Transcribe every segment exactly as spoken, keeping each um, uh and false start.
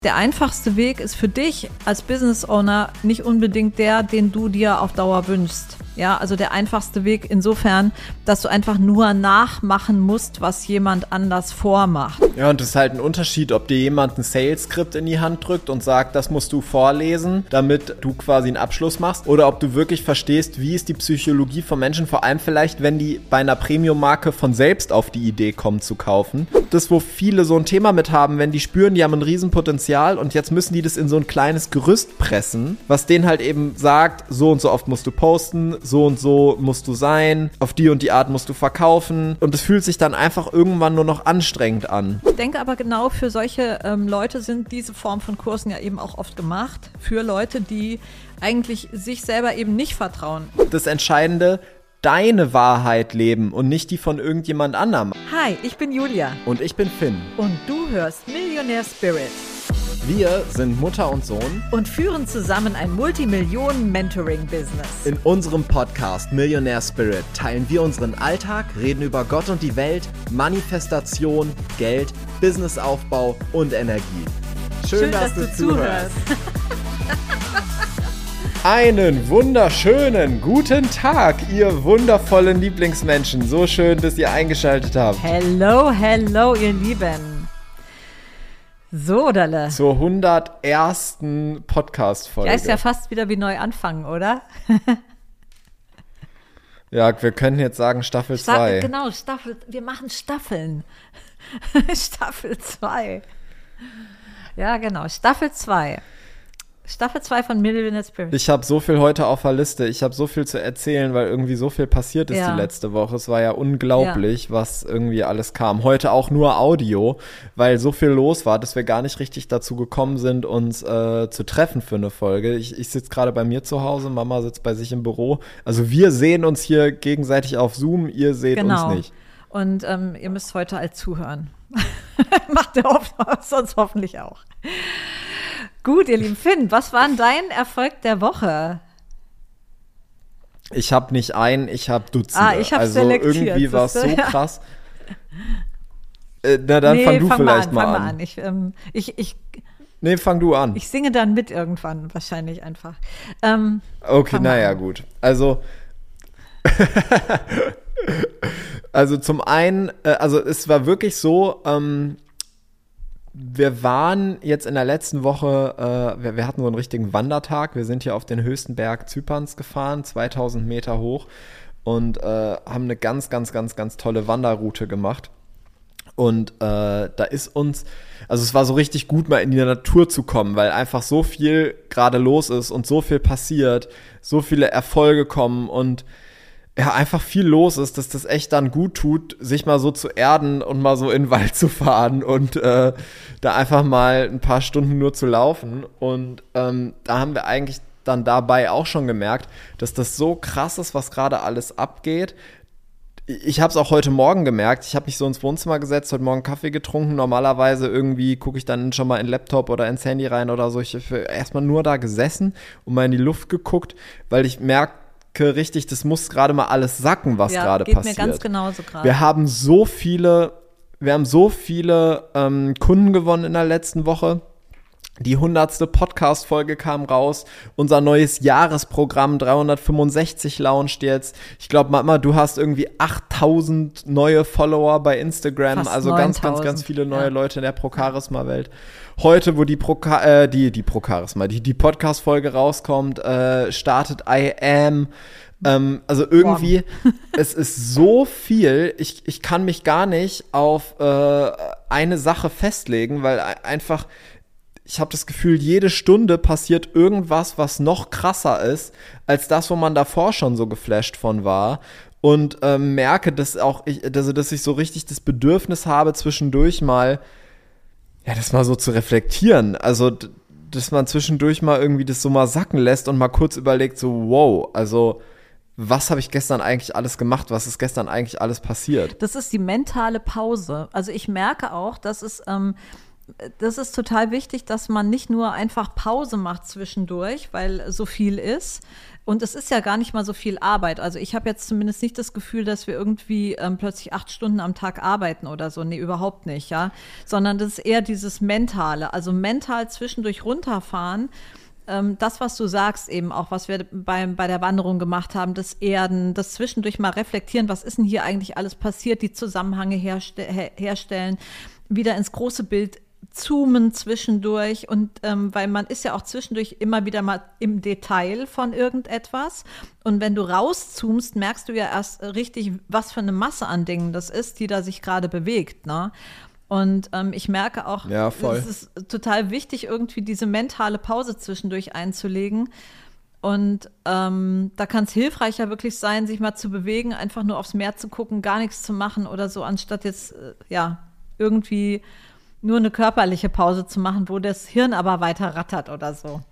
Der einfachste Weg ist für dich als Business Owner nicht unbedingt der, den du dir auf Dauer wünschst. Ja, also der einfachste Weg insofern, dass du einfach nur nachmachen musst, was jemand anders vormacht. Ja, und es ist halt ein Unterschied, ob dir jemand ein Sales-Skript in die Hand drückt und sagt, das musst du vorlesen, damit du quasi einen Abschluss machst, oder ob du wirklich verstehst, wie ist die Psychologie von Menschen, vor allem vielleicht, wenn die bei einer Premium-Marke von selbst auf die Idee kommen zu kaufen. Das, wo viele so ein Thema mit haben, wenn die spüren, die haben ein Riesenpotenzial und jetzt müssen die das in so ein kleines Gerüst pressen, was denen halt eben sagt, so und so oft musst du posten, so und so musst du sein, auf die und die Art musst du verkaufen, und es fühlt sich dann einfach irgendwann nur noch anstrengend an. Ich denke aber genau für solche ähm, Leute sind diese Form von Kursen ja eben auch oft gemacht, für Leute, die eigentlich sich selber eben nicht vertrauen. Das Entscheidende, deine Wahrheit leben und nicht die von irgendjemand anderem. Hi, ich bin Julia. Und ich bin Finn. Und du hörst Millionaire Spirit. Wir sind Mutter und Sohn und führen zusammen ein Multimillionen-Mentoring-Business. In unserem Podcast Millionaire Spirit teilen wir unseren Alltag, reden über Gott und die Welt, Manifestation, Geld, Businessaufbau und Energie. Schön, Schön dass, dass, du, du zuhörst. zuhörst. Einen wunderschönen guten Tag, ihr wundervollen Lieblingsmenschen. So schön, dass ihr eingeschaltet habt. Hello, hello, ihr Lieben. So, Dalle. Zur hundertersten Podcast-Folge. Ja, ist ja fast wieder wie neu anfangen, oder? Ja, wir können jetzt sagen Staffel zwei. Sta- genau, Staffel, wir machen Staffeln. Staffel zwei. Ja, genau, Staffel zwei. Staffel zwei von Millionaire Spirit. Ich habe so viel heute auf der Liste. Ich habe so viel zu erzählen, weil irgendwie so viel passiert ist ja. die letzte Woche. Es war ja unglaublich, ja. was irgendwie alles kam. Heute auch nur Audio, weil so viel los war, dass wir gar nicht richtig dazu gekommen sind, uns äh, zu treffen für eine Folge. Ich, ich sitze gerade bei mir zu Hause, Mama sitzt bei sich im Büro. Also wir sehen uns hier gegenseitig auf Zoom, ihr seht genau. uns nicht. Und ähm, ihr müsst heute halt zuhören. Macht ihr oft, sonst hoffentlich auch. Gut, ihr lieben Finn, was war denn dein Erfolg der Woche? Ich habe nicht einen, ich habe Dutzende. Ah, ich habe also selektiert. Irgendwie war es so ja. krass. Äh, na, dann nee, fang du fang vielleicht mal an. mal fang an. Mal an. Ich, ähm, ich, ich, nee, fang du an. Ich singe dann mit irgendwann, wahrscheinlich einfach. Ähm, okay, naja, gut. Also, also zum einen, äh, also es war wirklich so, ähm, wir waren jetzt in der letzten Woche, äh, wir, wir hatten so einen richtigen Wandertag. Wir sind hier auf den höchsten Berg Zyperns gefahren, zweitausend Meter hoch, und äh, haben eine ganz, ganz, ganz, ganz tolle Wanderroute gemacht. Und äh, da ist uns, also es war so richtig gut, mal in die Natur zu kommen, weil einfach so viel gerade los ist und so viel passiert, so viele Erfolge kommen und ja, einfach viel los ist, dass das echt dann gut tut, sich mal so zu erden und mal so in den Wald zu fahren und äh, da einfach mal ein paar Stunden nur zu laufen. Und ähm, da haben wir eigentlich dann dabei auch schon gemerkt, dass das so krass ist, was gerade alles abgeht. Ich habe es auch heute Morgen gemerkt. Ich habe mich so ins Wohnzimmer gesetzt, heute Morgen Kaffee getrunken. Normalerweise irgendwie gucke ich dann schon mal in den Laptop oder ins Handy rein oder so. Ich habe erstmal nur da gesessen und mal in die Luft geguckt, weil ich merke, richtig, das muss gerade mal alles sacken, was ja, gerade geht passiert. Mir ganz genauso gerade. Wir haben so viele, wir haben so viele ähm, Kunden gewonnen in der letzten Woche. Die hundertste Podcast-Folge kam raus. Unser neues Jahresprogramm dreihundertfünfundsechzig launcht jetzt. Ich glaube, Mama, du hast irgendwie achttausend neue Follower bei Instagram. Fast also ganz, ganz, ganz viele neue ja. Leute in der Pro-Charisma-Welt. Heute, wo die Pro äh, die, die Pro-Charisma, die, die Podcast-Folge rauskommt, äh, startet I Am. Ähm, also irgendwie, es ist so viel, ich, ich kann mich gar nicht auf äh, eine Sache festlegen, weil einfach, ich habe das Gefühl, jede Stunde passiert irgendwas, was noch krasser ist, als das, wo man davor schon so geflasht von war. Und ähm, merke, dass auch ich, also, dass ich so richtig das Bedürfnis habe, zwischendurch mal, ja, das mal so zu reflektieren. Also, dass man zwischendurch mal irgendwie das so mal sacken lässt und mal kurz überlegt, so, wow, also was habe ich gestern eigentlich alles gemacht? Was ist gestern eigentlich alles passiert? Das ist die mentale Pause. Also ich merke auch, dass es ähm, das ist total wichtig, dass man nicht nur einfach Pause macht zwischendurch, weil so viel ist. Und es ist ja gar nicht mal so viel Arbeit. Also ich habe jetzt zumindest nicht das Gefühl, dass wir irgendwie ähm, plötzlich acht Stunden am Tag arbeiten oder so. Nee, überhaupt nicht, ja. Sondern das ist eher dieses Mentale. Also mental zwischendurch runterfahren. Ähm, das, was du sagst eben auch, was wir bei, bei der Wanderung gemacht haben, das Erden, das zwischendurch mal reflektieren, was ist denn hier eigentlich alles passiert, die Zusammenhänge herste- her- herstellen, wieder ins große Bild zoomen zwischendurch und ähm, weil man ist ja auch zwischendurch immer wieder mal im Detail von irgendetwas und wenn du rauszoomst, merkst du ja erst richtig, was für eine Masse an Dingen das ist, die da sich gerade bewegt, ne? Und ähm, ich merke auch, ja, voll. es ist total wichtig, irgendwie diese mentale Pause zwischendurch einzulegen. Und ähm, da kann es hilfreicher wirklich sein, sich mal zu bewegen, einfach nur aufs Meer zu gucken, gar nichts zu machen oder so, anstatt jetzt, äh, ja, irgendwie nur eine körperliche Pause zu machen, wo das Hirn aber weiter rattert oder so.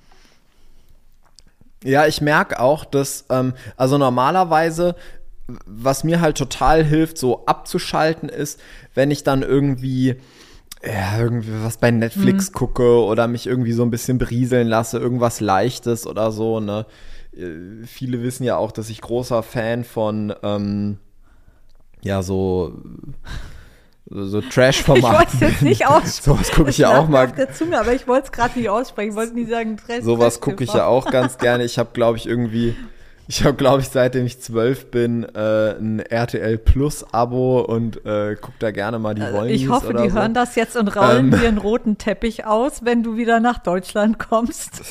Ja, ich merke auch, dass, ähm, also normalerweise, was mir halt total hilft, so abzuschalten, ist, wenn ich dann irgendwie, ja, irgendwie was bei Netflix mhm. gucke oder mich irgendwie so ein bisschen berieseln lasse, irgendwas Leichtes oder so, ne. Äh, viele wissen ja auch, dass ich großer Fan von, ähm, ja, so so Trash-Format. Ich wollte es jetzt nicht aussprechen. Sowas gucke ich ja auch mal. Der Zunge, aber ich wollte es gerade nicht aussprechen. Ich wollte nie sagen Trash. Sowas gucke ich ja auch ganz gerne. Ich habe, glaube ich, irgendwie, ich habe, glaube ich, seitdem ich zwölf bin, äh, ein R T L Plus Abo und äh, gucke da gerne mal die Wollnies. Ich hoffe, oder die so. hören das jetzt und raulen ähm, dir einen roten Teppich aus, wenn du wieder nach Deutschland kommst.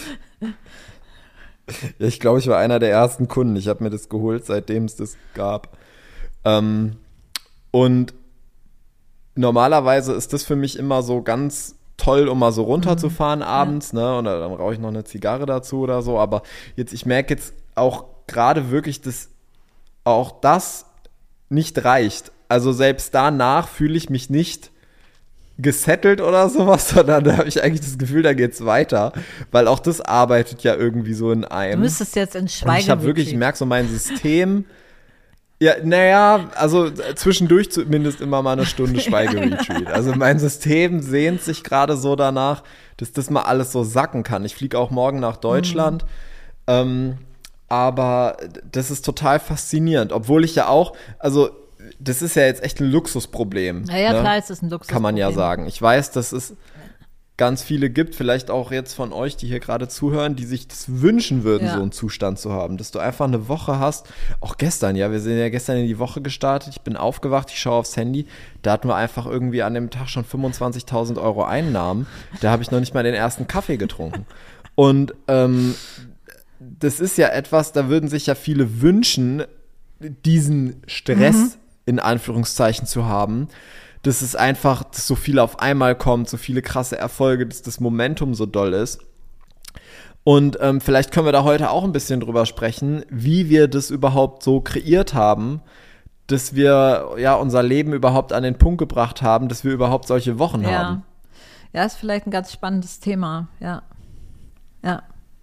Ja, ich glaube, ich war einer der ersten Kunden. Ich habe mir das geholt, seitdem es das gab. Ähm, und normalerweise ist das für mich immer so ganz toll, um mal so runterzufahren mhm. abends, ja. ne? Und dann rauche ich noch eine Zigarre dazu oder so. Aber jetzt, ich merke jetzt auch gerade wirklich, dass auch das nicht reicht. Also selbst danach fühle ich mich nicht gesettelt oder sowas, sondern da habe ich eigentlich das Gefühl, da geht's weiter, weil auch das arbeitet ja irgendwie so in einem. Du müsstest jetzt in Schweigen. Und ich habe wirklich, ich merke so mein System. Ja, naja, also zwischendurch zumindest immer mal eine Stunde Schweigeretreat. Also mein System sehnt sich gerade so danach, dass das mal alles so sacken kann. Ich fliege auch morgen nach Deutschland, mhm. ähm, aber das ist total faszinierend, obwohl ich ja auch, also das ist ja jetzt echt ein Luxusproblem. Ja, ja, ne? klar ist es ein Luxusproblem. Kann man ja sagen. Ich weiß, dass es ganz viele gibt, vielleicht auch jetzt von euch, die hier gerade zuhören, die sich das wünschen würden, ja. so einen Zustand zu haben, dass du einfach eine Woche hast, auch gestern, ja, wir sind ja gestern in die Woche gestartet, ich bin aufgewacht, ich schaue aufs Handy, da hatten wir einfach irgendwie an dem Tag schon fünfundzwanzigtausend Euro Einnahmen, da habe ich noch nicht mal den ersten Kaffee getrunken und ähm, das ist ja etwas, da würden sich ja viele wünschen, diesen Stress mhm. in Anführungszeichen zu haben, dass es einfach, dass so viel auf einmal kommt, so viele krasse Erfolge, dass das Momentum so doll ist. Und ähm, vielleicht können wir da heute auch ein bisschen drüber sprechen, wie wir das überhaupt so kreiert haben, dass wir ja unser Leben überhaupt an den Punkt gebracht haben, dass wir überhaupt solche Wochen ja. haben. Ja, ist vielleicht ein ganz spannendes Thema, ja. Ja.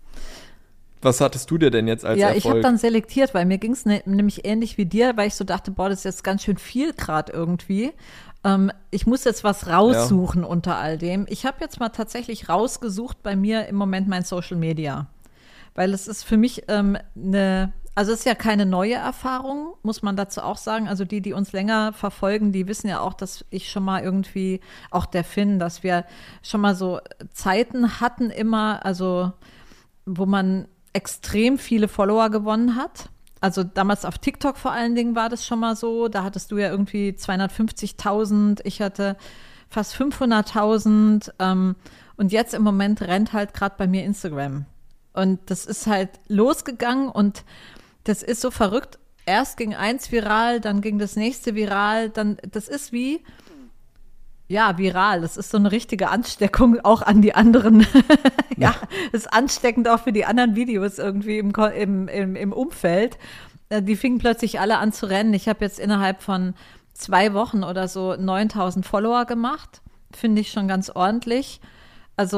Was hattest du dir denn jetzt als ja, Erfolg? Ja, ich habe dann selektiert, weil mir ging es ne, nämlich ähnlich wie dir, weil ich so dachte, boah, das ist jetzt ganz schön viel gerade irgendwie. Ähm, ich muss jetzt was raussuchen ja. unter all dem. Ich habe jetzt mal tatsächlich rausgesucht bei mir im Moment mein Social Media. Weil es ist für mich ähm, eine, also es ist ja keine neue Erfahrung, muss man dazu auch sagen. Also die, die uns länger verfolgen, die wissen ja auch, dass ich schon mal irgendwie, auch der Finn, dass wir schon mal so Zeiten hatten immer, also wo man extrem viele Follower gewonnen hat. Also damals auf TikTok vor allen Dingen war das schon mal so. Da hattest du ja irgendwie zweihundertfünfzigtausend, ich hatte fast fünfhunderttausend. Ähm, und jetzt im Moment rennt halt gerade bei mir Instagram. Und das ist halt losgegangen und das ist so verrückt. Erst ging eins viral, dann ging das nächste viral. Dann, das ist wie, ja, viral. Das ist so eine richtige Ansteckung auch an die anderen. Ja, das ist ansteckend auch für die anderen Videos irgendwie im, im, im, im Umfeld. Die fingen plötzlich alle an zu rennen. Ich habe jetzt innerhalb von zwei Wochen oder so neuntausend Follower gemacht. Finde ich schon ganz ordentlich. Also,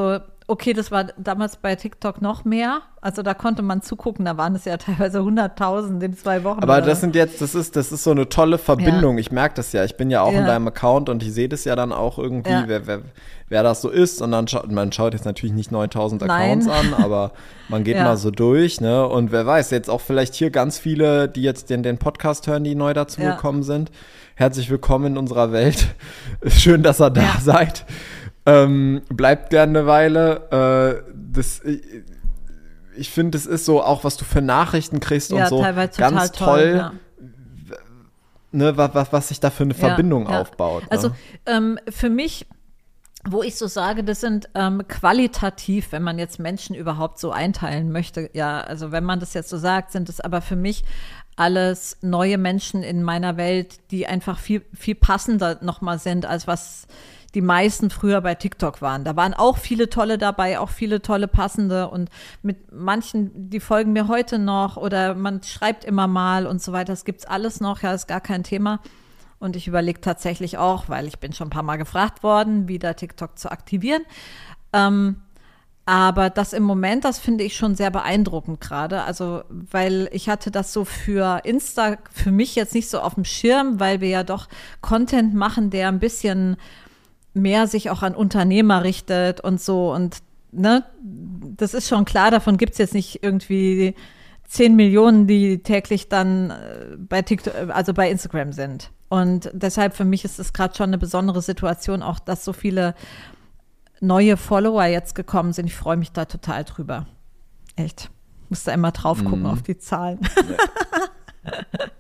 okay, das war damals bei TikTok noch mehr. Also da konnte man zugucken, da waren es ja teilweise hunderttausend in zwei Wochen. Aber das sind jetzt, das ist, das ist so eine tolle Verbindung. Ja. Ich merke das ja. Ich bin ja auch ja. in deinem Account und ich sehe das ja dann auch irgendwie, ja. wer, wer, wer das so ist. Und dann schaut, man schaut jetzt natürlich nicht neuntausend Accounts Nein. an, aber man geht ja. mal so durch, ne? Und wer weiß, jetzt auch vielleicht hier ganz viele, die jetzt den, den Podcast hören, die neu dazu ja. gekommen sind. Herzlich willkommen in unserer Welt. Schön, dass ihr da ja. seid. Ähm, bleibt gerne eine Weile. Äh, das, ich ich finde, das ist so auch, was du für Nachrichten kriegst ja, und so. Teilweise ganz total toll. toll ja. Ne, was, was sich da für eine ja, Verbindung ja. aufbaut. Ne? Also ähm, für mich, wo ich so sage, das sind ähm, qualitativ, wenn man jetzt Menschen überhaupt so einteilen möchte. Ja, also wenn man das jetzt so sagt, sind es aber für mich alles neue Menschen in meiner Welt, die einfach viel, viel passender nochmal sind, als was die meisten früher bei TikTok waren. Da waren auch viele tolle dabei, auch viele tolle passende und mit manchen, die folgen mir heute noch oder man schreibt immer mal und so weiter. Das gibt's alles noch, ja, ist gar kein Thema. Und ich überlege tatsächlich auch, weil ich bin schon ein paar Mal gefragt worden, wieder TikTok zu aktivieren. Ähm, Aber das im Moment, das finde ich schon sehr beeindruckend gerade. Also, weil ich hatte das so für Insta für mich jetzt nicht so auf dem Schirm, weil wir ja doch Content machen, der ein bisschen mehr sich auch an Unternehmer richtet und so. Und ne, das ist schon klar, davon gibt es jetzt nicht irgendwie zehn Millionen, die täglich dann bei TikTok, also bei Instagram sind. Und deshalb für mich ist es gerade schon eine besondere Situation, auch dass so viele neue Follower jetzt gekommen sind. Ich freue mich da total drüber. Echt. Muss da immer drauf gucken mhm. auf die Zahlen. Ja.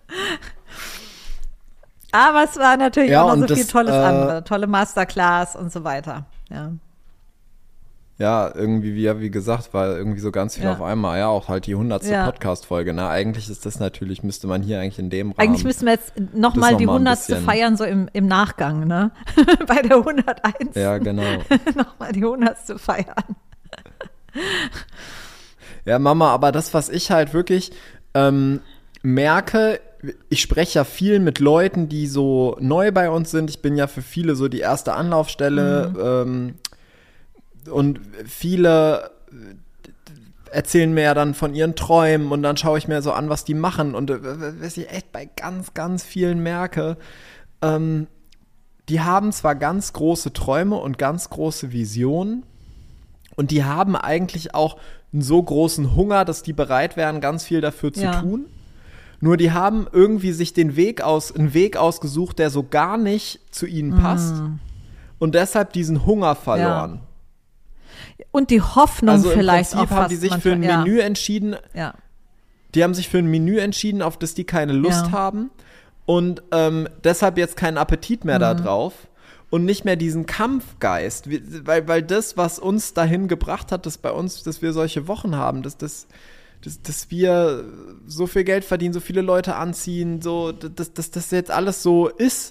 Aber es war natürlich ja, auch noch so das, viel Tolles äh, andere. Tolle Masterclass und so weiter. Ja. Ja, irgendwie, wie, wie gesagt, war irgendwie so ganz viel ja. auf einmal. Ja, auch halt die hundertste Ja. Podcast-Folge. Ne? Eigentlich ist das natürlich, müsste man hier eigentlich in dem Rahmen. Eigentlich müssten wir jetzt nochmal noch die hundertste feiern, so im, im Nachgang, ne? Bei der hunderteins. Ja, genau. Nochmal die hundertste feiern. Ja, Mama, aber das, was ich halt wirklich ähm, merke, ich spreche ja viel mit Leuten, die so neu bei uns sind. Ich bin ja für viele so die erste Anlaufstelle. Mhm. Ähm, Und viele erzählen mir ja dann von ihren Träumen und dann schaue ich mir so an, was die machen. Und was ich echt bei ganz, ganz vielen merke, ähm, die haben zwar ganz große Träume und ganz große Visionen und die haben eigentlich auch einen so großen Hunger, dass die bereit wären, ganz viel dafür zu ja. tun. Nur die haben irgendwie sich den Weg aus, einen Weg ausgesucht, der so gar nicht zu ihnen passt mm. und deshalb diesen Hunger verloren. Ja. Und die Hoffnung also vielleicht auch. Also haben die sich für ein ja. Menü entschieden. Ja. Die haben sich für ein Menü entschieden, auf das die keine Lust ja. haben und ähm, deshalb jetzt keinen Appetit mehr mhm. da drauf und nicht mehr diesen Kampfgeist, weil, weil das, was uns dahin gebracht hat, dass bei uns, dass wir solche Wochen haben, dass, dass, dass, dass wir so viel Geld verdienen, so viele Leute anziehen, so, dass, dass das jetzt alles so ist.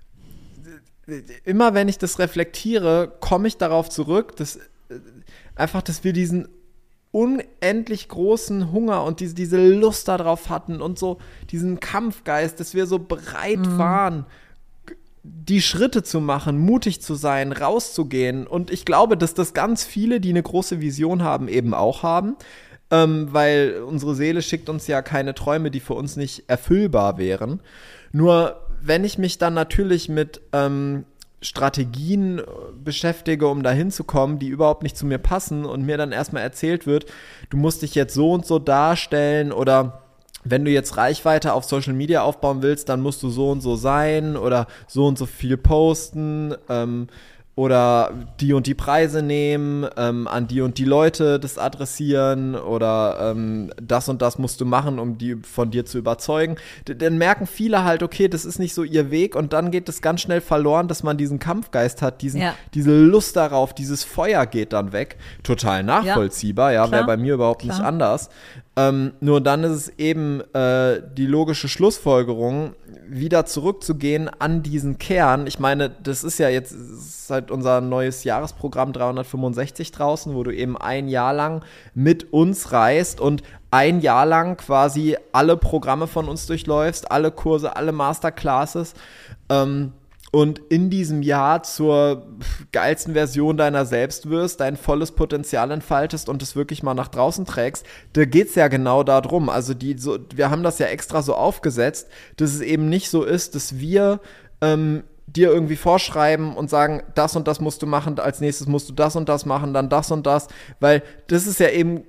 Immer wenn ich das reflektiere, komme ich darauf zurück, dass einfach, dass wir diesen unendlich großen Hunger und diese, diese Lust darauf hatten und so diesen Kampfgeist, dass wir so bereit mhm. waren, die Schritte zu machen, mutig zu sein, rauszugehen. Und ich glaube, dass das ganz viele, die eine große Vision haben, eben auch haben, ähm, weil unsere Seele schickt uns ja keine Träume, die für uns nicht erfüllbar wären. Nur wenn ich mich dann natürlich mit ähm, Strategien beschäftige, um da hinzukommen, die überhaupt nicht zu mir passen und mir dann erstmal erzählt wird, du musst dich jetzt so und so darstellen oder wenn du jetzt Reichweite auf Social Media aufbauen willst, dann musst du so und so sein oder so und so viel posten ähm, oder die und die Preise nehmen, ähm, an die und die Leute das adressieren oder ähm, das und das musst du machen, um die von dir zu überzeugen. D- dann merken viele halt, okay, das ist nicht so ihr Weg und dann geht es ganz schnell verloren, dass man diesen Kampfgeist hat, diesen, ja. diese Lust darauf, dieses Feuer geht dann weg. Total nachvollziehbar, ja, ja wäre bei mir überhaupt klar. nicht anders. Ähm, nur dann ist es eben äh, die logische Schlussfolgerung, wieder zurückzugehen an diesen Kern. Ich meine, das ist ja jetzt ist halt unser neues Jahresprogramm dreihundertfünfundsechzig draußen, wo du eben ein Jahr lang mit uns reist und ein Jahr lang quasi alle Programme von uns durchläufst, alle Kurse, alle Masterclasses. Ähm, und in diesem Jahr zur geilsten Version deiner selbst wirst, dein volles Potenzial entfaltest und es wirklich mal nach draußen trägst, da geht's ja genau darum. Also die so, wir haben das ja extra so aufgesetzt, dass es eben nicht so ist, dass wir ähm, dir irgendwie vorschreiben und sagen, das und das musst du machen, als nächstes musst du das und das machen, dann das und das, weil das ist ja eben,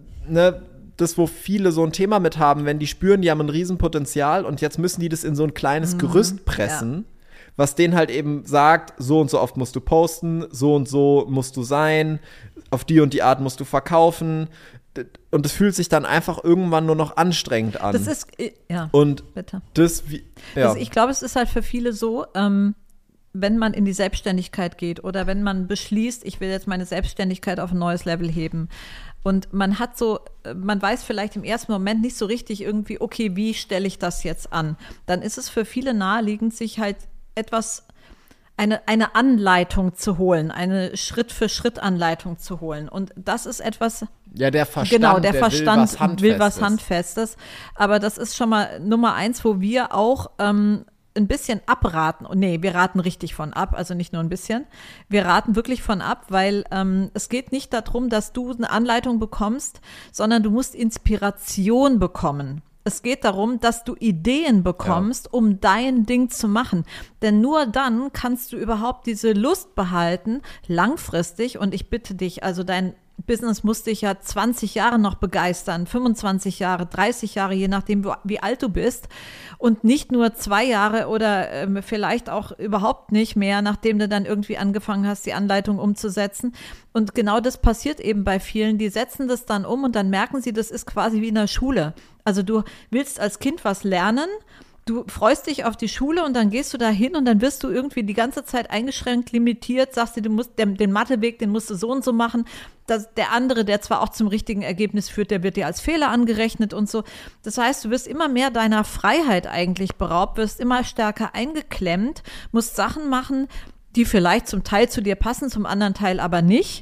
ne, das, wo viele so ein Thema mit haben, wenn die spüren, die haben ein Riesenpotenzial und jetzt müssen die das in so ein kleines mhm, Gerüst pressen, ja. was denen halt eben sagt, so und so oft musst du posten, so und so musst du sein, auf die und die Art musst du verkaufen. Und es fühlt sich dann einfach irgendwann nur noch anstrengend an. Das ist, ja, und bitte. Das, wie, ja. Also ich glaube, es ist halt für viele so, ähm, wenn man in die Selbstständigkeit geht oder wenn man beschließt, ich will jetzt meine Selbstständigkeit auf ein neues Level heben. Und man hat so, man weiß vielleicht im ersten Moment nicht so richtig irgendwie, okay, wie stelle ich das jetzt an? Dann ist es für viele naheliegend, sich halt etwas, eine, eine Anleitung zu holen, eine Schritt-für-Schritt-Anleitung zu holen. Und das ist etwas. Ja, der Verstand, genau, der, der Verstand will was, will was Handfestes. Aber das ist schon mal Nummer eins, wo wir auch ähm, ein bisschen abraten. Nee, wir raten richtig von ab, also nicht nur ein bisschen. Wir raten wirklich von ab, weil ähm, es geht nicht darum, dass du eine Anleitung bekommst, sondern du musst Inspiration bekommen. Es geht darum, dass du Ideen bekommst, ja. um dein Ding zu machen. Denn nur dann kannst du überhaupt diese Lust behalten, langfristig. Und ich bitte dich, also dein Business muss dich ja zwanzig Jahre noch begeistern, fünfundzwanzig Jahre, dreißig Jahre, je nachdem, wie alt du bist. Und nicht nur zwei Jahre oder ähm, vielleicht auch überhaupt nicht mehr, nachdem du dann irgendwie angefangen hast, die Anleitung umzusetzen. Und genau das passiert eben bei vielen. Die setzen das dann um und dann merken sie, das ist quasi wie in der Schule. Also du willst als Kind was lernen, du freust dich auf die Schule und dann gehst du da hin und dann wirst du irgendwie die ganze Zeit eingeschränkt, limitiert, sagst dir, du musst den, den Matheweg, den musst du so und so machen. Das, der andere, der zwar auch zum richtigen Ergebnis führt, der wird dir als Fehler angerechnet und so. Das heißt, du wirst immer mehr deiner Freiheit eigentlich beraubt, wirst immer stärker eingeklemmt, musst Sachen machen, die vielleicht zum Teil zu dir passen, zum anderen Teil aber nicht.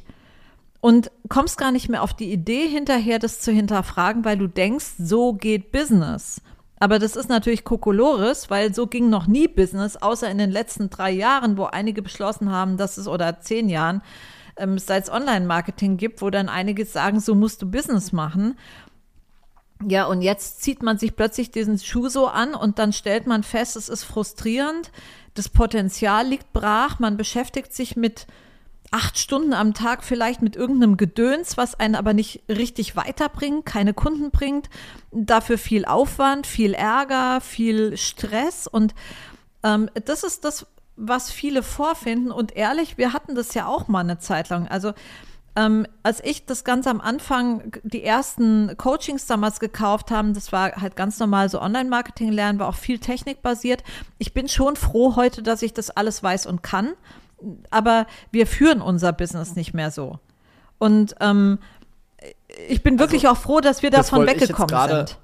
Und kommst gar nicht mehr auf die Idee hinterher, das zu hinterfragen, weil du denkst, so geht Business. Aber das ist natürlich Kokolores, weil so ging noch nie Business, außer in den letzten drei Jahren, wo einige beschlossen haben, dass es, oder zehn Jahren, ähm, seit es Online-Marketing gibt, wo dann einige sagen, so musst du Business machen. Ja, und jetzt zieht man sich plötzlich diesen Schuh so an und dann stellt man fest, es ist frustrierend, das Potenzial liegt brach, man beschäftigt sich mit acht Stunden am Tag vielleicht mit irgendeinem Gedöns, was einen aber nicht richtig weiterbringt, keine Kunden bringt, dafür viel Aufwand, viel Ärger, viel Stress und ähm, das ist das, was viele vorfinden und ehrlich, wir hatten das ja auch mal eine Zeit lang, also ähm, als ich das ganz am Anfang, die ersten Coachings damals gekauft haben, das war halt ganz normal so Online-Marketing lernen, war auch viel technikbasiert. Ich bin schon froh heute, dass ich das alles weiß und kann. Aber wir führen unser Business nicht mehr so. Und ähm, ich bin wirklich also, auch froh, dass wir davon das weggekommen grade, sind.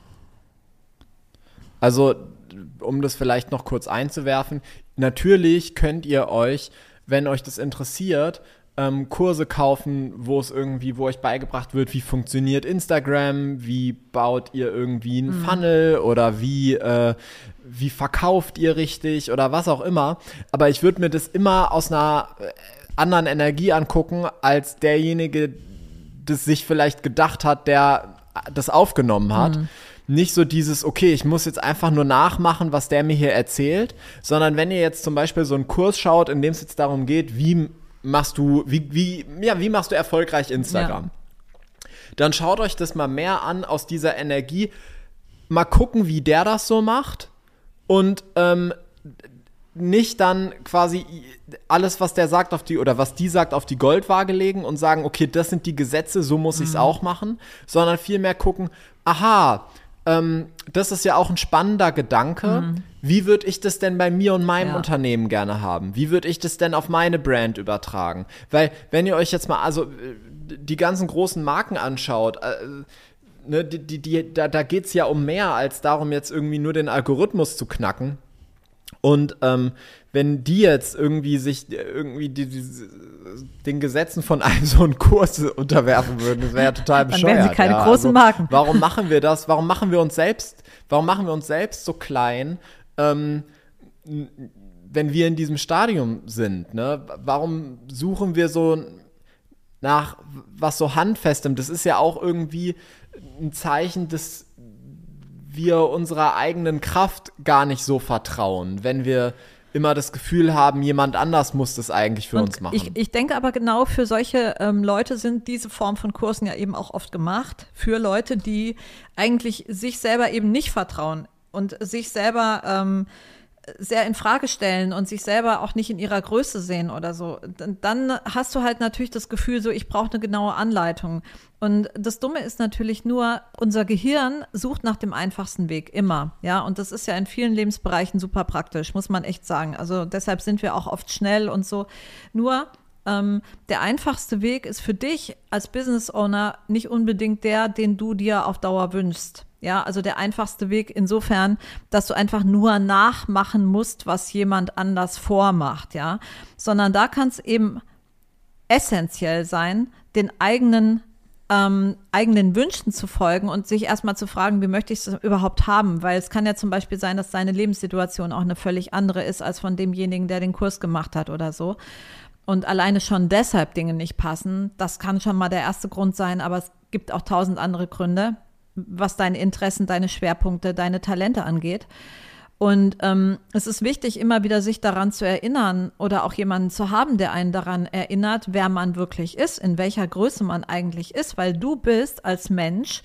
Also, um das vielleicht noch kurz einzuwerfen, natürlich könnt ihr euch, wenn euch das interessiert, ähm, Kurse kaufen, wo es irgendwie, wo euch beigebracht wird, wie funktioniert Instagram, wie baut ihr irgendwie einen mhm. Funnel oder wie äh, wie verkauft ihr richtig oder was auch immer. Aber ich würde mir das immer aus einer anderen Energie angucken, als derjenige, das sich vielleicht gedacht hat, der das aufgenommen hat. Mhm. Nicht so dieses, okay, ich muss jetzt einfach nur nachmachen, was der mir hier erzählt, sondern wenn ihr jetzt zum Beispiel so einen Kurs schaut, in dem es jetzt darum geht, wie machst du, wie, wie, ja, wie machst du erfolgreich Instagram? Ja. Dann schaut euch das mal mehr an aus dieser Energie. Mal gucken, wie der das so macht. Und ähm, nicht dann quasi alles, was der sagt, auf die oder was die sagt, auf die Goldwaage legen und sagen, okay, das sind die Gesetze, so muss ich es mhm. auch machen, sondern vielmehr gucken, aha, ähm, das ist ja auch ein spannender Gedanke. Mhm. Wie würde ich das denn bei mir und meinem ja. Unternehmen gerne haben? Wie würde ich das denn auf meine Brand übertragen? Weil, wenn ihr euch jetzt mal also die ganzen großen Marken anschaut, äh, Ne, die, die, die, da, da geht es ja um mehr als darum, jetzt irgendwie nur den Algorithmus zu knacken. Und ähm, wenn die jetzt irgendwie sich irgendwie die, die, den Gesetzen von einem so einen Kurs unterwerfen würden, das wäre ja total bescheuert. Dann wären sie keine ja, großen also, Marken. Warum machen wir das? Warum machen wir uns selbst, warum machen wir uns selbst so klein? Ähm, wenn wir in diesem Stadium sind, ne, warum suchen wir so nach was so Handfestem? Das ist ja auch irgendwie ein Zeichen, dass wir unserer eigenen Kraft gar nicht so vertrauen, wenn wir immer das Gefühl haben, jemand anders muss das eigentlich für und uns machen. Ich, ich denke aber genau für solche ähm, Leute sind diese Form von Kursen ja eben auch oft gemacht. Für Leute, die eigentlich sich selber eben nicht vertrauen und sich selber ähm, sehr in Frage stellen und sich selber auch nicht in ihrer Größe sehen oder so. Dann hast du halt natürlich das Gefühl, so ich brauche eine genaue Anleitung. Und das Dumme ist natürlich nur, unser Gehirn sucht nach dem einfachsten Weg, immer. Ja, und das ist ja in vielen Lebensbereichen super praktisch, muss man echt sagen. Also deshalb sind wir auch oft schnell und so. Nur ähm, der einfachste Weg ist für dich als Business Owner nicht unbedingt der, den du dir auf Dauer wünschst. Ja, also der einfachste Weg insofern, dass du einfach nur nachmachen musst, was jemand anders vormacht, ja. Sondern da kann es eben essentiell sein, den eigenen ähm, eigenen Wünschen zu folgen und sich erstmal zu fragen, wie möchte ich es überhaupt haben? Weil es kann ja zum Beispiel sein, dass deine Lebenssituation auch eine völlig andere ist als von demjenigen, der den Kurs gemacht hat oder so. Und alleine schon deshalb Dinge nicht passen, das kann schon mal der erste Grund sein, aber es gibt auch tausend andere Gründe, was deine Interessen, deine Schwerpunkte, deine Talente angeht. Und ähm, es ist wichtig, immer wieder sich daran zu erinnern oder auch jemanden zu haben, der einen daran erinnert, wer man wirklich ist, in welcher Größe man eigentlich ist, weil du bist als Mensch,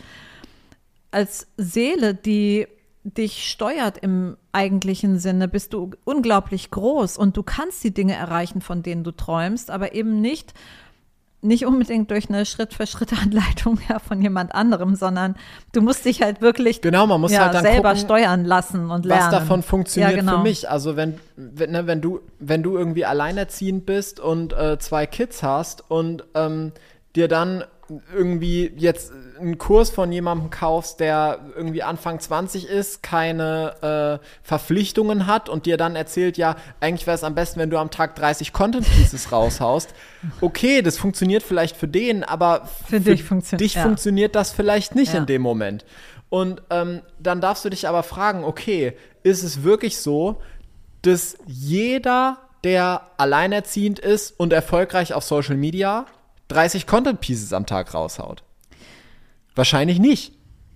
als Seele, die dich steuert im eigentlichen Sinne, bist du unglaublich groß und du kannst die Dinge erreichen, von denen du träumst, aber eben nicht Nicht unbedingt durch eine Schritt-für-Schritt-Anleitung ja, von jemand anderem, sondern du musst dich halt wirklich genau, man muss ja, halt dann selber gucken, steuern lassen und lernen. Was davon funktioniert ja, genau. für mich. Also wenn, wenn, ne, wenn, du, wenn du irgendwie alleinerziehend bist und äh, zwei Kids hast und ähm, dir dann irgendwie jetzt einen Kurs von jemandem kaufst, der irgendwie Anfang zwanzig ist, keine äh, Verpflichtungen hat und dir dann erzählt, ja, eigentlich wäre es am besten, wenn du am Tag dreißig Content Pieces raushaust. Okay, das funktioniert vielleicht für den, aber für, für dich, funktio- dich ja. funktioniert das vielleicht nicht ja. in dem Moment. Und ähm, dann darfst du dich aber fragen, okay, ist es wirklich so, dass jeder, der alleinerziehend ist und erfolgreich auf Social Media, dreißig Content Pieces am Tag raushaut? Wahrscheinlich nicht.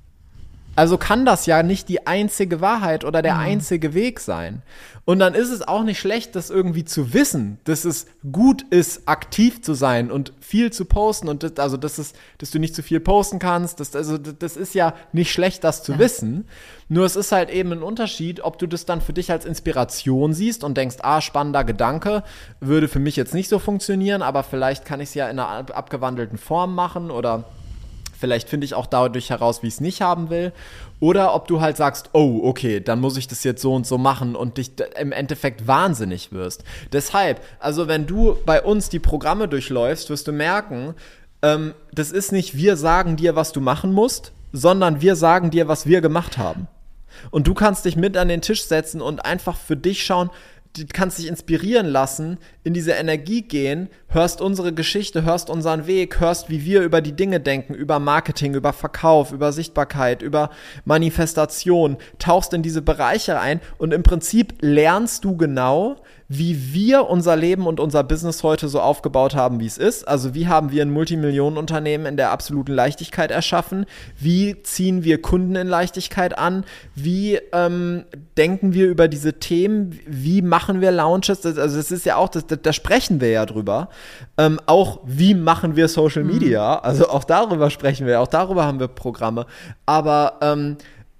Also kann das ja nicht die einzige Wahrheit oder der mhm. einzige Weg sein. Und dann ist es auch nicht schlecht, das irgendwie zu wissen, dass es gut ist, aktiv zu sein und viel zu posten und das, also dass es, dass du nicht zu viel posten kannst. Das, also das ist ja nicht schlecht, das zu ja. wissen. Nur es ist halt eben ein Unterschied, ob du das dann für dich als Inspiration siehst und denkst, ah, spannender Gedanke, würde für mich jetzt nicht so funktionieren, aber vielleicht kann ich es ja in einer abgewandelten Form machen oder vielleicht finde ich auch dadurch heraus, wie ich es nicht haben will. Oder ob du halt sagst, oh, okay, dann muss ich das jetzt so und so machen und dich im Endeffekt wahnsinnig wirst. Deshalb, also wenn du bei uns die Programme durchläufst, wirst du merken, ähm, das ist nicht, wir sagen dir, was du machen musst, sondern wir sagen dir, was wir gemacht haben. Und du kannst dich mit an den Tisch setzen und einfach für dich schauen, du kannst dich inspirieren lassen, in diese Energie gehen, hörst unsere Geschichte, hörst unseren Weg, hörst, wie wir über die Dinge denken, über Marketing, über Verkauf, über Sichtbarkeit, über Manifestation, tauchst in diese Bereiche ein und im Prinzip lernst du genau, wie wir unser Leben und unser Business heute so aufgebaut haben, wie es ist. Also wie haben wir ein Multimillionenunternehmen in der absoluten Leichtigkeit erschaffen? Wie ziehen wir Kunden in Leichtigkeit an? Wie ähm, denken wir über diese Themen? Wie machen wir Launches? Das, also das ist ja auch, das, das, da sprechen wir ja drüber. Ähm, auch wie machen wir Social Media? Mhm. Also auch darüber sprechen wir, auch darüber haben wir Programme. Aber ähm,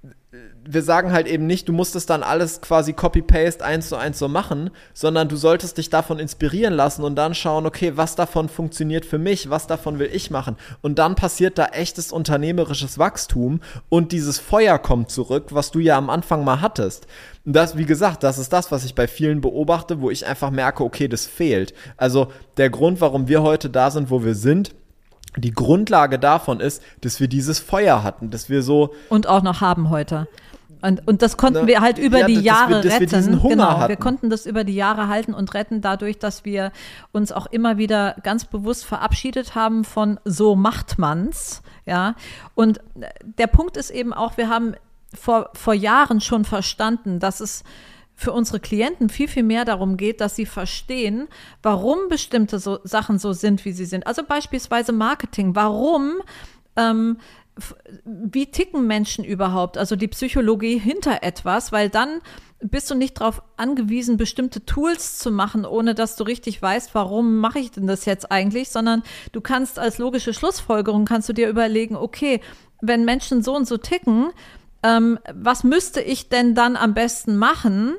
wir sagen halt eben nicht, du musst es dann alles quasi copy-paste eins zu eins so machen, sondern du solltest dich davon inspirieren lassen und dann schauen, okay, was davon funktioniert für mich, was davon will ich machen. Und dann passiert da echtes unternehmerisches Wachstum und dieses Feuer kommt zurück, was du ja am Anfang mal hattest. Und das, wie gesagt, das ist das, was ich bei vielen beobachte, wo ich einfach merke, okay, das fehlt. Also der Grund, warum wir heute da sind, wo wir sind, die Grundlage davon ist, dass wir dieses Feuer hatten, dass wir so... Und auch noch haben heute. Und, und das konnten wir halt über ja, die dass Jahre wir, dass retten. Wir diesen Hunger genau, hatten. wir konnten das über die Jahre halten und retten, dadurch, dass wir uns auch immer wieder ganz bewusst verabschiedet haben von so macht man's. Ja. Und der Punkt ist eben auch, wir haben vor, vor Jahren schon verstanden, dass es für unsere Klienten viel, viel mehr darum geht, dass sie verstehen, warum bestimmte so Sachen so sind, wie sie sind. Also beispielsweise Marketing. Warum, ähm, f- wie ticken Menschen überhaupt? Also die Psychologie hinter etwas, weil dann bist du nicht darauf angewiesen, bestimmte Tools zu machen, ohne dass du richtig weißt, warum mache ich denn das jetzt eigentlich, sondern du kannst als logische Schlussfolgerung, kannst du dir überlegen, okay, wenn Menschen so und so ticken, ähm, was müsste ich denn dann am besten machen,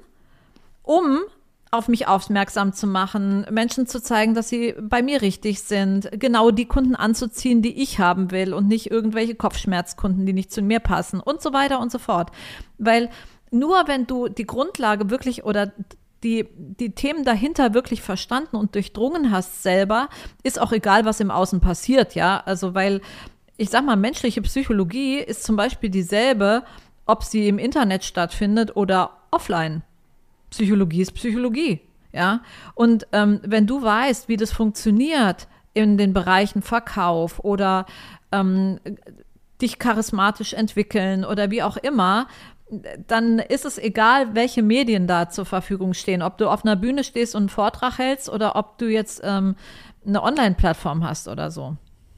um auf mich aufmerksam zu machen, Menschen zu zeigen, dass sie bei mir richtig sind, genau die Kunden anzuziehen, die ich haben will und nicht irgendwelche Kopfschmerzkunden, die nicht zu mir passen und so weiter und so fort. Weil nur wenn du die Grundlage wirklich oder die, die Themen dahinter wirklich verstanden und durchdrungen hast selber, ist auch egal, was im Außen passiert, ja. Also weil, ich sag mal, menschliche Psychologie ist zum Beispiel dieselbe, ob sie im Internet stattfindet oder offline. Psychologie ist Psychologie, ja. Und ähm, wenn du weißt, wie das funktioniert in den Bereichen Verkauf oder ähm, dich charismatisch entwickeln oder wie auch immer, dann ist es egal, welche Medien da zur Verfügung stehen. Ob du auf einer Bühne stehst und einen Vortrag hältst oder ob du jetzt ähm, eine Online-Plattform hast oder so.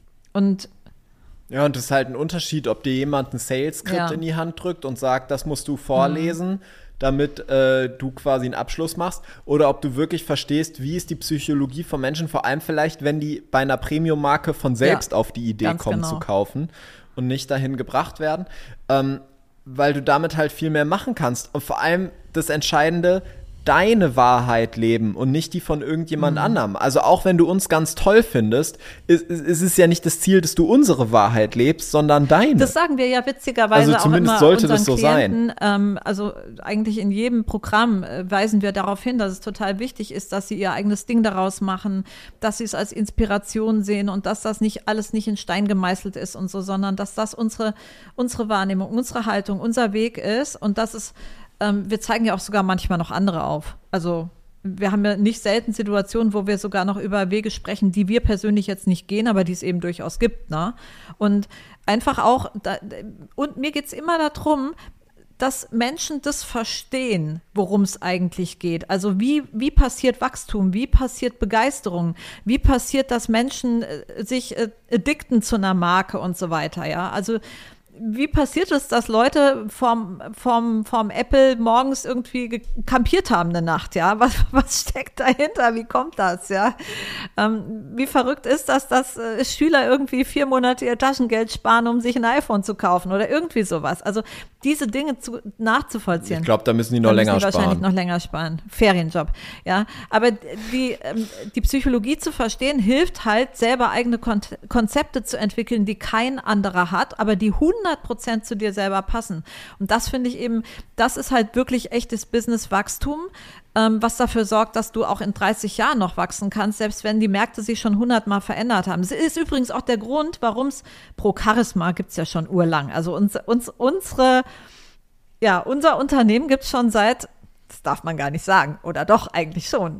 Und ja, und es ist halt ein Unterschied, ob dir jemand ein Sales-Skript Ja. in die Hand drückt und sagt, das musst du vorlesen, mhm. damit äh, du quasi einen Abschluss machst, oder ob du wirklich verstehst, wie ist die Psychologie von Menschen, vor allem vielleicht, wenn die bei einer Premium-Marke von selbst Ja, auf die Idee ganz kommen genau. zu kaufen und nicht dahin gebracht werden, ähm, weil du damit halt viel mehr machen kannst. Und vor allem das Entscheidende, deine Wahrheit leben und nicht die von irgendjemand Mhm. anderem. Also auch wenn du uns ganz toll findest, ist, ist es ja nicht das Ziel, dass du unsere Wahrheit lebst, sondern deine. Das sagen wir ja witzigerweise Also zumindest auch immer sollte unseren das so Klienten. Ähm, also eigentlich in jedem Programm äh, weisen wir darauf hin, dass es total wichtig ist, dass sie ihr eigenes Ding daraus machen, dass sie es als Inspiration sehen und dass das nicht alles nicht in Stein gemeißelt ist und so, sondern dass das unsere, unsere Wahrnehmung, unsere Haltung, unser Weg ist und dass es ähm, wir zeigen ja auch sogar manchmal noch andere auf. Also wir haben ja nicht selten Situationen, wo wir sogar noch über Wege sprechen, die wir persönlich jetzt nicht gehen, aber die es eben durchaus gibt, ne? Und einfach auch, da, und mir geht's immer darum, dass Menschen das verstehen, worum es eigentlich geht. Also wie, wie passiert Wachstum, wie passiert Begeisterung, wie passiert, dass Menschen äh, sich äh, addikten zu einer Marke und so weiter, ja. Also wie passiert es, dass Leute vorm, vorm, vorm Apple morgens irgendwie gekampiert haben eine Nacht, ja? Was, was steckt dahinter? Wie kommt das, ja? Ähm, wie verrückt ist das, dass äh, Schüler irgendwie vier Monate ihr Taschengeld sparen, um sich ein iPhone zu kaufen oder irgendwie sowas? Also diese Dinge zu, nachzuvollziehen. Ich glaube, da müssen die noch da länger müssen die wahrscheinlich sparen. noch länger sparen. Ferienjob, ja. Aber die, ähm, die Psychologie zu verstehen, hilft halt, selber eigene Kon- Konzepte zu entwickeln, die kein anderer hat, aber die hundert Prozent zu dir selber passen. Und das finde ich eben, das ist halt wirklich echtes Business-Wachstum, ähm, was dafür sorgt, dass du auch in dreißig Jahren noch wachsen kannst, selbst wenn die Märkte sich schon hundertmal verändert haben. Das ist übrigens auch der Grund, warum es Pro Charisma gibt es ja schon urlang. Also uns, uns, unsere, ja, unser Unternehmen gibt es schon seit, das darf man gar nicht sagen, oder doch eigentlich schon,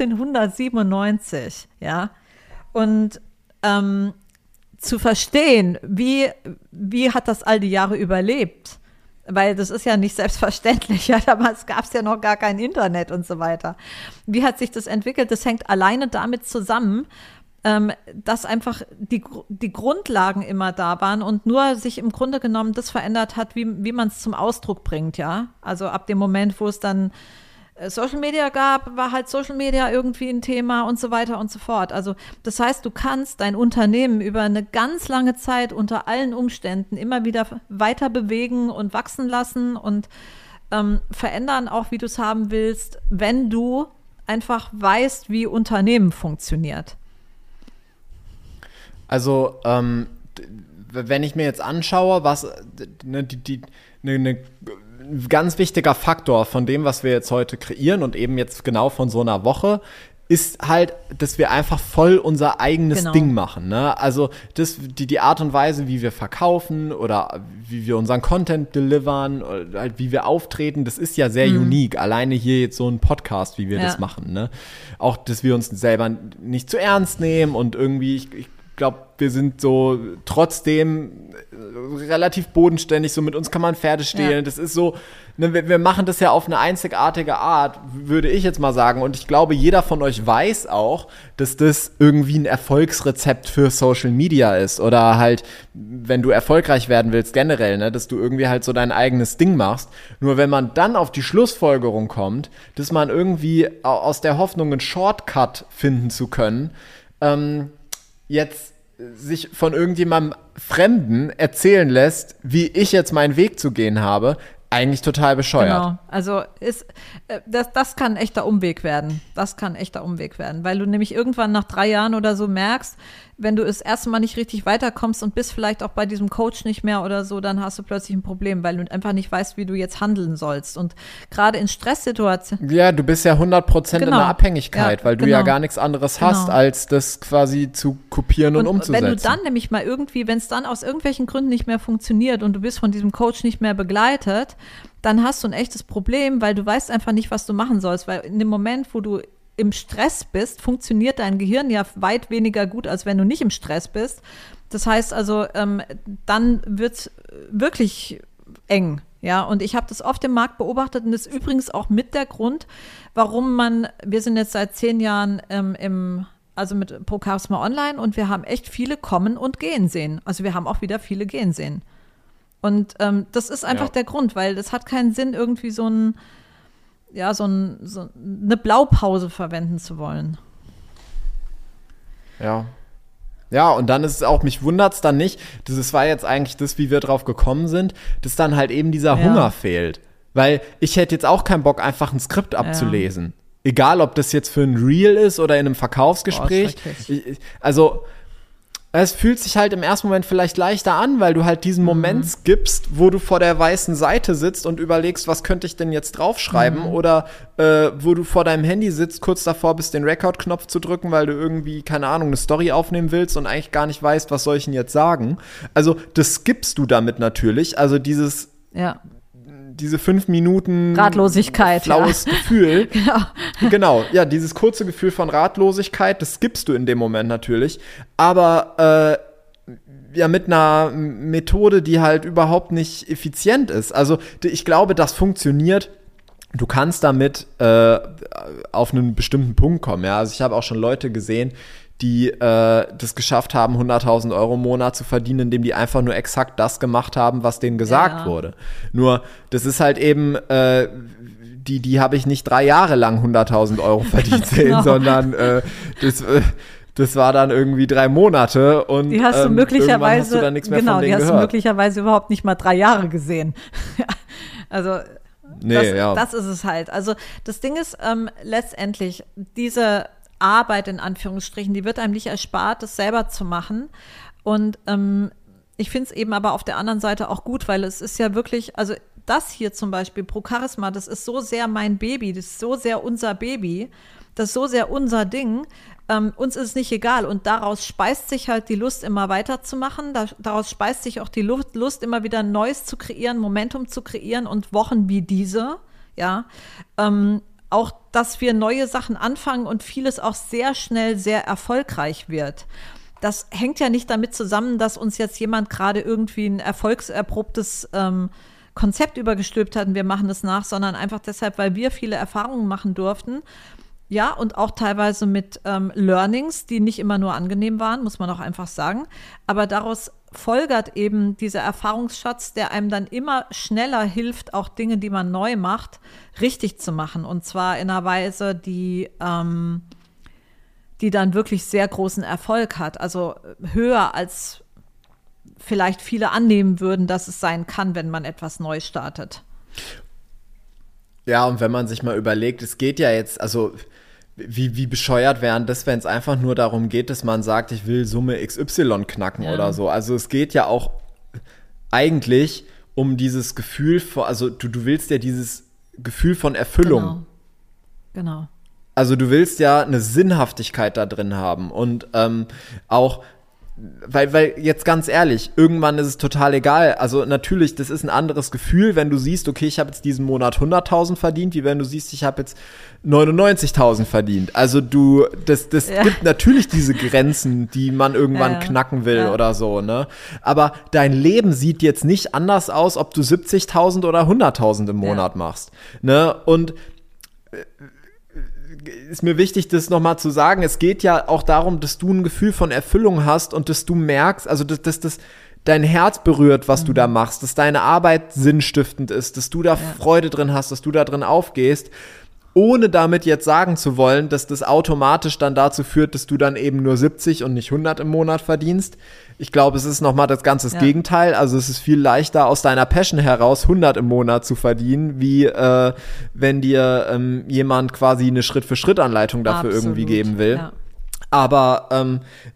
neunzehnhundertsiebenundneunzig, ja. Und ähm, zu verstehen, wie, wie hat das all die Jahre überlebt? Weil das ist ja nicht selbstverständlich. Ja, damals gab es ja noch gar kein Internet und so weiter. Wie hat sich das entwickelt? Das hängt alleine damit zusammen, ähm, dass einfach die, die Grundlagen immer da waren und nur sich im Grunde genommen das verändert hat, wie, wie man es zum Ausdruck bringt. Ja, also ab dem Moment, wo es dann Social Media gab, war halt Social Media irgendwie ein Thema und so weiter und so fort. Also das heißt, du kannst dein Unternehmen über eine ganz lange Zeit unter allen Umständen immer wieder weiter bewegen und wachsen lassen und ähm, verändern, auch wie du es haben willst, wenn du einfach weißt, wie Unternehmen funktioniert. Also ähm, wenn ich mir jetzt anschaue, was ne, die, die, ne, ne, ein ganz wichtiger Faktor von dem, was wir jetzt heute kreieren und eben jetzt genau von so einer Woche, ist halt, dass wir einfach voll unser eigenes Genau. Ding machen. Ne? Also das, die, die Art und Weise, wie wir verkaufen oder wie wir unseren Content delivern oder halt wie wir auftreten, das ist ja sehr Mhm. unique. Alleine hier jetzt so ein Podcast, wie wir Ja. das machen. Ne? Auch, dass wir uns selber nicht zu ernst nehmen und irgendwie, ich, ich glaube, wir sind so trotzdem relativ bodenständig, so mit uns kann man Pferde stehlen. Ja. Das ist so, ne, wir, wir machen das ja auf eine einzigartige Art, würde ich jetzt mal sagen. Und ich glaube, jeder von euch weiß auch, dass das irgendwie ein Erfolgsrezept für Social Media ist. Oder halt, wenn du erfolgreich werden willst generell, ne, dass du irgendwie halt so dein eigenes Ding machst. Nur wenn man dann auf die Schlussfolgerung kommt, dass man irgendwie aus der Hoffnung einen Shortcut finden zu können, ähm, jetzt sich von irgendjemandem Fremden erzählen lässt, wie ich jetzt meinen Weg zu gehen habe, eigentlich total bescheuert. Genau, also ist, äh, das, das kann ein echter Umweg werden. Das kann ein echter Umweg werden, weil du nämlich irgendwann nach drei Jahren oder so merkst, wenn du das erste Mal nicht richtig weiterkommst und bist vielleicht auch bei diesem Coach nicht mehr oder so, dann hast du plötzlich ein Problem, weil du einfach nicht weißt, wie du jetzt handeln sollst. Und gerade in Stresssituationen. Ja, du bist ja hundert Prozent genau. in der Abhängigkeit, ja, weil du genau. ja gar nichts anderes genau. hast, als das quasi zu kopieren und, und umzusetzen. Wenn du dann nämlich mal irgendwie, wenn es dann aus irgendwelchen Gründen nicht mehr funktioniert und du bist von diesem Coach nicht mehr begleitet, dann hast du ein echtes Problem, weil du weißt einfach nicht, was du machen sollst, weil in dem Moment, wo du im Stress bist, funktioniert dein Gehirn ja weit weniger gut, als wenn du nicht im Stress bist. Das heißt also, ähm, dann wird es wirklich eng. Ja, und ich habe das oft im Markt beobachtet und das ist übrigens auch mit der Grund, warum man, wir sind jetzt seit zehn Jahren ähm, im, also mit Pro Charisma Online und wir haben echt viele kommen und gehen sehen. Also wir haben auch wieder viele gehen sehen. Und ähm, das ist einfach ja. der Grund, weil das hat keinen Sinn, irgendwie so ein ja, so, ein, so eine Blaupause verwenden zu wollen. Ja. Ja, und dann ist es auch, mich wundert es dann nicht, das war jetzt eigentlich das, wie wir drauf gekommen sind, dass dann halt eben dieser ja. Hunger fehlt. Weil ich hätte jetzt auch keinen Bock, einfach ein Skript abzulesen. Ja. Egal, ob das jetzt für ein Reel ist oder in einem Verkaufsgespräch. Boah, ich, also es fühlt sich halt im ersten Moment vielleicht leichter an, weil du halt diesen Moment mhm. gibst, wo du vor der weißen Seite sitzt und überlegst, was könnte ich denn jetzt draufschreiben, mhm. oder äh, wo du vor deinem Handy sitzt, kurz davor bist, den Record-Knopf zu drücken, weil du irgendwie, keine Ahnung, eine Story aufnehmen willst und eigentlich gar nicht weißt, was soll ich denn jetzt sagen. Also das skippst du damit natürlich, also dieses ja. diese fünf Minuten Ratlosigkeit, flaues ja. Gefühl. genau. genau, ja, dieses kurze Gefühl von Ratlosigkeit, das gibst du in dem Moment natürlich. Aber äh, ja, mit einer Methode, die halt überhaupt nicht effizient ist. Also ich glaube, das funktioniert. Du kannst damit äh, auf einen bestimmten Punkt kommen. Ja? Also ich habe auch schon Leute gesehen, die äh, das geschafft haben, hunderttausend Euro im Monat zu verdienen, indem die einfach nur exakt das gemacht haben, was denen gesagt ja. wurde. Nur, das ist halt eben, äh, die, die habe ich nicht drei Jahre lang hunderttausend Euro verdient sehen, genau. sondern äh, das, äh, das war dann irgendwie drei Monate und die hast du ähm, möglicherweise, hast du dann nichts mehr genau, von denen die hast gehört. du möglicherweise überhaupt nicht mal drei Jahre gesehen. also nee, das, ja. das ist es halt. Also das Ding ist ähm, letztendlich, diese Arbeit in Anführungsstrichen, die wird einem nicht erspart, das selber zu machen. Und ähm, ich finde es eben aber auf der anderen Seite auch gut, weil es ist ja wirklich, also das hier zum Beispiel, Pro Charisma, das ist so sehr mein Baby, das ist so sehr unser Baby, das ist so sehr unser Ding. Ähm, uns ist es nicht egal und daraus speist sich halt die Lust, immer weiterzumachen. Da, daraus speist sich auch die Lust, Lust, immer wieder Neues zu kreieren, Momentum zu kreieren und Wochen wie diese, ja, ähm, auch, dass wir neue Sachen anfangen und vieles auch sehr schnell sehr erfolgreich wird. Das hängt ja nicht damit zusammen, dass uns jetzt jemand gerade irgendwie ein erfolgserprobtes ähm, Konzept übergestülpt hat und wir machen es nach, sondern einfach deshalb, weil wir viele Erfahrungen machen durften. Ja, und auch teilweise mit ähm, Learnings, die nicht immer nur angenehm waren, muss man auch einfach sagen. Aber daraus folgert eben dieser Erfahrungsschatz, der einem dann immer schneller hilft, auch Dinge, die man neu macht, richtig zu machen. Und zwar in einer Weise, die, ähm, die dann wirklich sehr großen Erfolg hat. Also höher als vielleicht viele annehmen würden, dass es sein kann, wenn man etwas neu startet. Ja, und wenn man sich mal überlegt, es geht ja jetzt, also wie, wie bescheuert wären das, wenn es einfach nur darum geht, dass man sagt, ich will Summe X Y knacken ja. oder so. Also es geht ja auch eigentlich um dieses Gefühl, von, also du, du willst ja dieses Gefühl von Erfüllung. Genau. genau. Also du willst ja eine Sinnhaftigkeit da drin haben und ähm, auch weil, weil jetzt ganz ehrlich, irgendwann ist es total egal. Also natürlich, das ist ein anderes Gefühl, wenn du siehst, okay, ich habe jetzt diesen Monat hunderttausend verdient, wie wenn du siehst, ich habe jetzt neunundneunzigtausend verdient. Also du, das, das ja. gibt natürlich diese Grenzen, die man irgendwann ja, ja. knacken will ja. oder so, ne? Aber dein Leben sieht jetzt nicht anders aus, ob du siebzigtausend oder hunderttausend im Monat ja. machst, ne? Und ist mir wichtig, das nochmal zu sagen, es geht ja auch darum, dass du ein Gefühl von Erfüllung hast und dass du merkst, also dass, dass das dein Herz berührt, was mhm. du da machst, dass deine Arbeit sinnstiftend ist, dass du da ja. Freude drin hast, dass du da drin aufgehst, ohne damit jetzt sagen zu wollen, dass das automatisch dann dazu führt, dass du dann eben nur siebzig und nicht hundert im Monat verdienst. Ich glaube, es ist nochmal das ganze ja. Gegenteil. Also es ist viel leichter, aus deiner Passion heraus hundert im Monat zu verdienen, wie äh, wenn dir ähm, jemand quasi eine Schritt-für-Schritt-Anleitung dafür Absolut. irgendwie geben will. Ja. Aber ähm,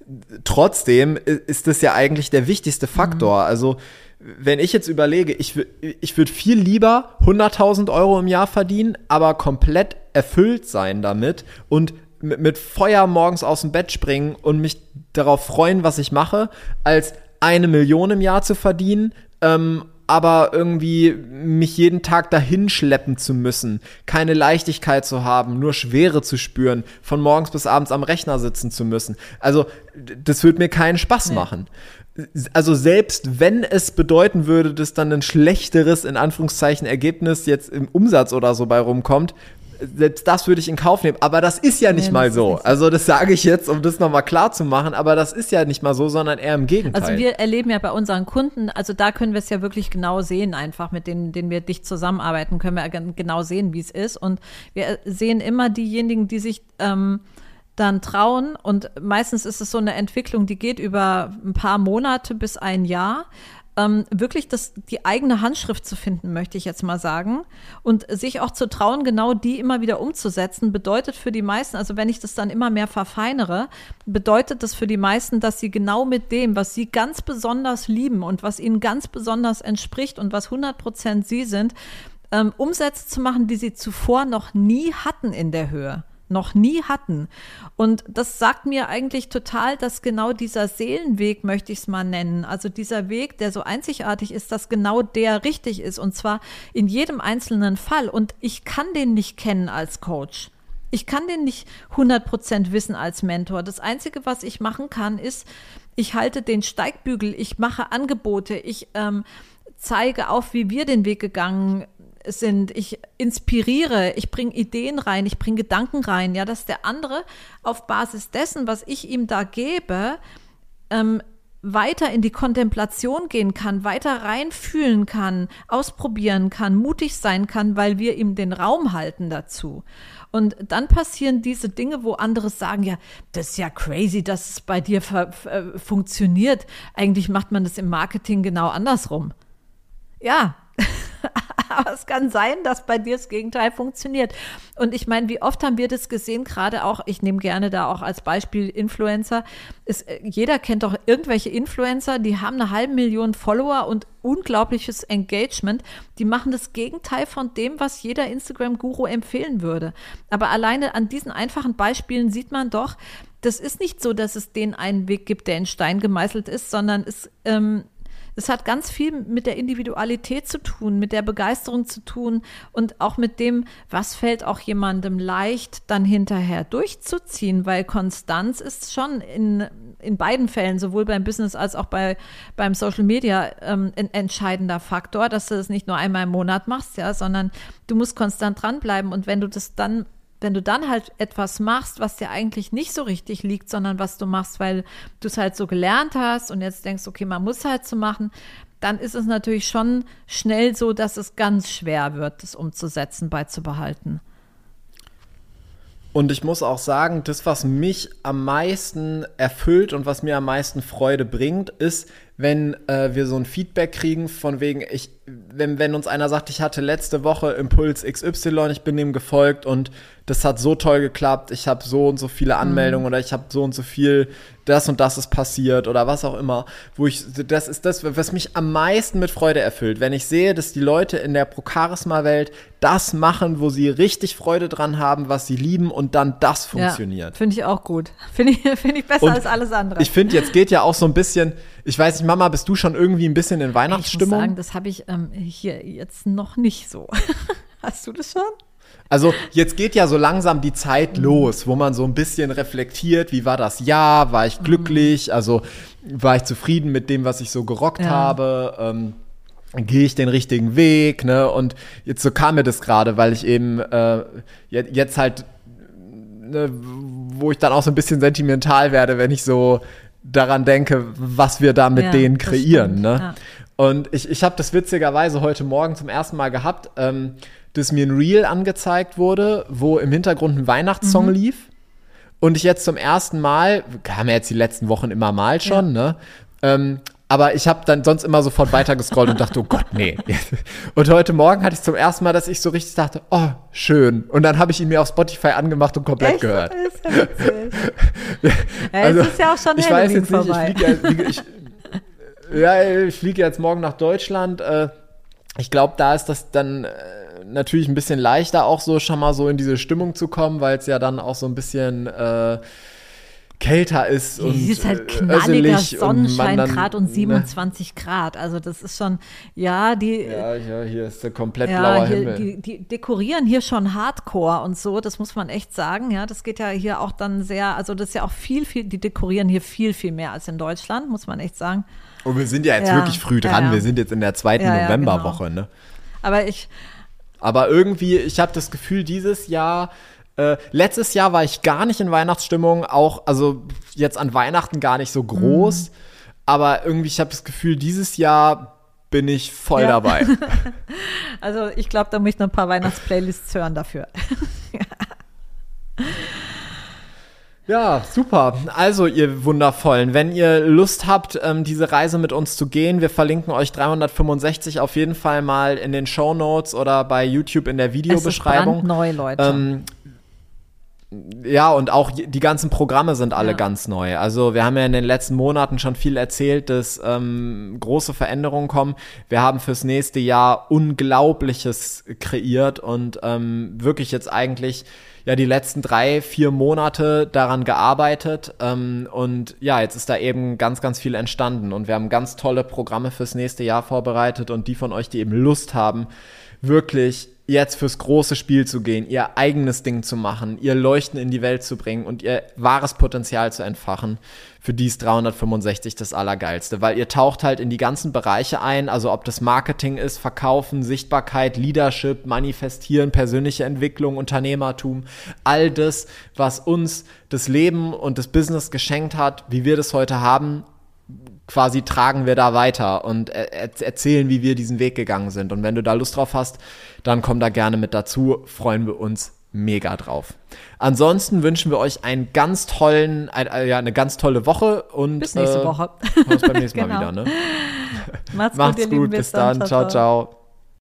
trotzdem ist das ja eigentlich der wichtigste Faktor. Mhm. Also wenn ich jetzt überlege, ich, w- ich würde viel lieber hunderttausend Euro im Jahr verdienen, aber komplett erfüllt sein damit und mit, mit Feuer morgens aus dem Bett springen und mich darauf freuen, was ich mache, als eine Million im Jahr zu verdienen, ähm, aber irgendwie mich jeden Tag dahin schleppen zu müssen, keine Leichtigkeit zu haben, nur Schwere zu spüren, von morgens bis abends am Rechner sitzen zu müssen. Also das würde mir keinen Spaß nee. machen. Also selbst wenn es bedeuten würde, dass dann ein schlechteres, in Anführungszeichen, Ergebnis jetzt im Umsatz oder so bei rumkommt, selbst das würde ich in Kauf nehmen. Aber das ist ja nicht nee, mal so. Nicht so. Also das sage ich jetzt, um das nochmal klar zu machen, aber das ist ja nicht mal so, sondern eher im Gegenteil. Also wir erleben ja bei unseren Kunden, also da können wir es ja wirklich genau sehen, einfach mit denen, denen wir dicht zusammenarbeiten, können wir genau sehen, wie es ist. Und wir sehen immer diejenigen, die sich ähm, dann trauen, und meistens ist es so eine Entwicklung, die geht über ein paar Monate bis ein Jahr, ähm, wirklich das, die eigene Handschrift zu finden, möchte ich jetzt mal sagen, und sich auch zu trauen, genau die immer wieder umzusetzen, bedeutet für die meisten, also wenn ich das dann immer mehr verfeinere, bedeutet das für die meisten, dass sie genau mit dem, was sie ganz besonders lieben und was ihnen ganz besonders entspricht und was hundert Prozent sie sind, ähm, Umsätze zu machen, die sie zuvor noch nie hatten in der Höhe. noch nie hatten. Und das sagt mir eigentlich total, dass genau dieser Seelenweg, möchte ich es mal nennen, also dieser Weg, der so einzigartig ist, dass genau der richtig ist, und zwar in jedem einzelnen Fall. Und ich kann den nicht kennen als Coach. Ich kann den nicht hundert Prozent wissen als Mentor. Das Einzige, was ich machen kann, ist, ich halte den Steigbügel, ich mache Angebote, ich ähm, zeige auf, wie wir den Weg gegangen sind. sind, ich inspiriere, ich bringe Ideen rein, ich bringe Gedanken rein, ja, dass der andere auf Basis dessen, was ich ihm da gebe, ähm, weiter in die Kontemplation gehen kann, weiter reinfühlen kann, ausprobieren kann, mutig sein kann, weil wir ihm den Raum halten dazu. Und dann passieren diese Dinge, wo andere sagen, ja, das ist ja crazy, dass es bei dir ver- f- funktioniert. Eigentlich macht man das im Marketing genau andersrum. Ja, aber es kann sein, dass bei dir das Gegenteil funktioniert. Und ich meine, wie oft haben wir das gesehen, gerade auch, ich nehme gerne da auch als Beispiel Influencer. Es, jeder kennt doch irgendwelche Influencer, die haben eine halbe Million Follower und unglaubliches Engagement. Die machen das Gegenteil von dem, was jeder Instagram-Guru empfehlen würde. Aber alleine an diesen einfachen Beispielen sieht man doch, das ist nicht so, dass es den einen Weg gibt, der in Stein gemeißelt ist, sondern es ähm, Es hat ganz viel mit der Individualität zu tun, mit der Begeisterung zu tun und auch mit dem, was fällt auch jemandem leicht, dann hinterher durchzuziehen, weil Konstanz ist schon in, in beiden Fällen, sowohl beim Business als auch bei, beim Social Media, ähm, ein entscheidender Faktor, dass du das nicht nur einmal im Monat machst, ja, sondern du musst konstant dranbleiben, und wenn du das dann Wenn du dann halt etwas machst, was dir eigentlich nicht so richtig liegt, sondern was du machst, weil du es halt so gelernt hast und jetzt denkst, okay, man muss halt so machen, dann ist es natürlich schon schnell so, dass es ganz schwer wird, das umzusetzen, beizubehalten. Und ich muss auch sagen, das, was mich am meisten erfüllt und was mir am meisten Freude bringt, ist, wenn äh, wir so ein Feedback kriegen von wegen, ich, wenn, wenn uns einer sagt, ich hatte letzte Woche Impuls X Y, ich bin dem gefolgt und das hat so toll geklappt, ich habe so und so viele Anmeldungen mhm. oder ich habe so und so viel, das und das ist passiert oder was auch immer, wo ich, das ist das, was mich am meisten mit Freude erfüllt, wenn ich sehe, dass die Leute in der Pro-Charisma-Welt das machen, wo sie richtig Freude dran haben, was sie lieben und dann das funktioniert. Ja, finde ich auch gut. Finde ich, find ich besser und als alles andere. Ich finde, jetzt geht ja auch so ein bisschen, ich weiß nicht, Mama, bist du schon irgendwie ein bisschen in Weihnachtsstimmung? Ich muss sagen, das habe ich ähm, hier jetzt noch nicht so. Hast du das schon? Also jetzt geht ja so langsam die Zeit los, wo man so ein bisschen reflektiert, wie war das Jahr, war ich glücklich, also war ich zufrieden mit dem, was ich so gerockt ja. habe, ähm, gehe ich den richtigen Weg, ne? Und jetzt so kam mir das gerade, weil ich eben äh, jetzt halt, ne, wo ich dann auch so ein bisschen sentimental werde, wenn ich so daran denke, was wir da mit ja, denen kreieren, ne? Ja. Und ich, ich habe das witzigerweise heute Morgen zum ersten Mal gehabt, ähm, dass mir ein Reel angezeigt wurde, wo im Hintergrund ein Weihnachtssong mhm. lief und ich jetzt zum ersten Mal, kam ja jetzt die letzten Wochen immer mal schon, ja. ne, ähm, aber ich habe dann sonst immer sofort weitergescrollt und dachte, oh Gott, nee. Und heute Morgen hatte ich zum ersten Mal, dass ich so richtig dachte, oh, schön. Und dann habe ich ihn mir auf Spotify angemacht und komplett Echt? gehört. Das ist ja witzig. ja, also, es ist ja auch schon ich weiß jetzt nicht, vorbei. ich fliege ja, ich, ja, ich fliege jetzt morgen nach Deutschland. Äh, ich glaube, da ist das dann äh, natürlich ein bisschen leichter, auch so schon mal so in diese Stimmung zu kommen, weil es ja dann auch so ein bisschen äh, kälter ist und es ist halt knalliger Sonnenschein, und Grad und siebenundzwanzig ne? Grad. Also das ist schon, ja, die Ja, ja hier ist der komplett ja, blauer hier, Himmel. Die, die dekorieren hier schon Hardcore und so, das muss man echt sagen. Ja, das geht ja hier auch dann sehr, also das ist ja auch viel, viel, die dekorieren hier viel, viel mehr als in Deutschland, muss man echt sagen. Und wir sind ja jetzt ja, wirklich früh dran, ja, ja. wir sind jetzt in der zweiten ja, Novemberwoche. Genau. Ne? Aber ich Aber irgendwie, ich habe das Gefühl, dieses Jahr Äh, letztes Jahr war ich gar nicht in Weihnachtsstimmung, auch, also jetzt an Weihnachten gar nicht so groß, mm. aber irgendwie, ich habe das Gefühl, dieses Jahr bin ich voll ja. dabei. Also ich glaube, da muss ich noch ein paar Weihnachtsplaylists hören dafür. Ja, super. Also ihr Wundervollen, wenn ihr Lust habt, ähm, diese Reise mit uns zu gehen, wir verlinken euch dreihundertfünfundsechzig auf jeden Fall mal in den Shownotes oder bei YouTube in der Videobeschreibung. Es ist brandneu, Leute. Ähm, Ja, und auch die ganzen Programme sind alle ja. ganz neu. Also wir haben ja in den letzten Monaten schon viel erzählt, dass ähm, große Veränderungen kommen. Wir haben fürs nächste Jahr Unglaubliches kreiert und ähm, wirklich jetzt eigentlich ja die letzten drei, vier Monate daran gearbeitet. Ähm, und ja, jetzt ist da eben ganz, ganz viel entstanden. Und wir haben ganz tolle Programme fürs nächste Jahr vorbereitet. Und die von euch, die eben Lust haben, wirklich jetzt fürs große Spiel zu gehen, ihr eigenes Ding zu machen, ihr Leuchten in die Welt zu bringen und ihr wahres Potenzial zu entfachen, für die ist dreihundertfünfundsechzig das Allergeilste, weil ihr taucht halt in die ganzen Bereiche ein, also ob das Marketing ist, Verkaufen, Sichtbarkeit, Leadership, Manifestieren, persönliche Entwicklung, Unternehmertum, all das, was uns das Leben und das Business geschenkt hat, wie wir das heute haben, quasi tragen wir da weiter und er- erzählen, wie wir diesen Weg gegangen sind. Und wenn du da Lust drauf hast, dann komm da gerne mit dazu. Freuen wir uns mega drauf. Ansonsten wünschen wir euch einen ganz tollen, ein, ja, eine ganz tolle Woche und bis nächste äh, Woche. Hören uns beim nächsten genau. Mal wieder. Ne? Macht's, Macht's gut, ihr gut, Lieben, bis dann. Ciao, ciao.